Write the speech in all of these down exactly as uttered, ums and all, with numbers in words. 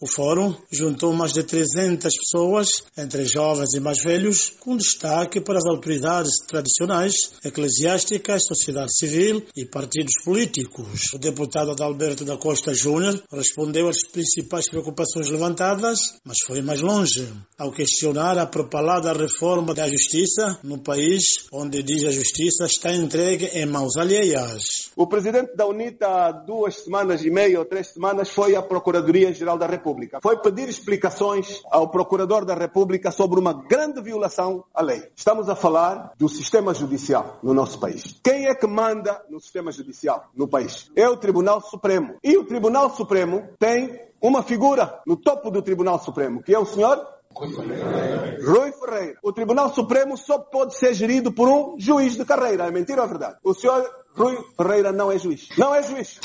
O fórum juntou mais de trezentas pessoas, entre jovens e mais velhos, com destaque para as autoridades tradicionais, eclesiásticas, sociedade civil e partidos políticos. O deputado Adalberto da Costa Júnior respondeu às principais preocupações levantadas, mas foi mais longe, ao questionar a propalada reforma da justiça no país, onde diz a justiça está entregue em mãos alheias. O presidente da UNITA há duas semanas e meia ou três semanas foi à Procuradoria-Geral da República. Foi pedir explicações ao Procurador da República sobre uma grande violação à lei. Estamos a falar do sistema judicial no nosso país. Quem é que manda no sistema judicial no país? É o Tribunal Supremo. E o Tribunal Supremo tem uma figura no topo do Tribunal Supremo, que é o senhor Rui Ferreira. Rui Ferreira. O Tribunal Supremo só pode ser gerido por um juiz de carreira. É mentira ou é verdade? O senhor Rui Ferreira não é juiz. Não é juiz.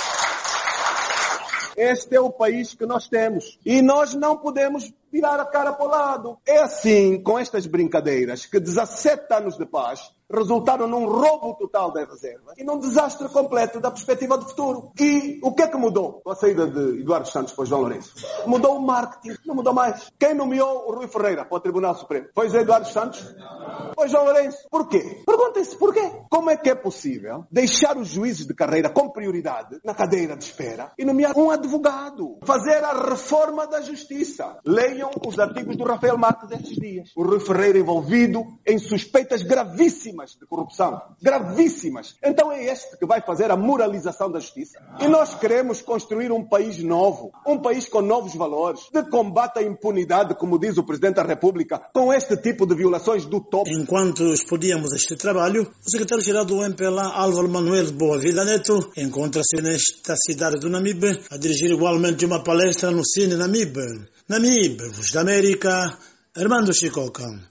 Este é o país que nós temos. E nós não podemos virar a cara para o lado. É assim, com estas brincadeiras, que dezassete anos de paz resultaram num roubo total das reservas e num desastre completo da perspectiva do futuro. E o que é que mudou com a saída de Eduardo Santos para o João Lourenço? Mudou o marketing, não mudou mais. Quem nomeou o Rui Ferreira para o Tribunal Supremo? Foi José Eduardo Santos? Foi João Lourenço. Porquê? Perguntem-se porquê. Como é que é possível deixar os juízes de carreira com prioridade na cadeira de espera e nomear um advogado? Fazer a reforma da justiça. Leiam os artigos do Rafael Marques estes dias. O Rui Ferreira envolvido em suspeitas gravíssimas de corrupção. Gravíssimas. Então é este que vai fazer a moralização da justiça. E nós queremos construir um país novo. Um país com novos valores. De combate à impunidade, como diz o Presidente da República, com este tipo de violações do topo. Enquanto expodíamos este trabalho, o secretário-geral do M P L A, Álvaro Manuel Boa Vida Neto, encontra-se nesta cidade do Namibe a dirigir igualmente uma palestra no Cine Namibe. Namibe, Voz da América, Armando Chicoca.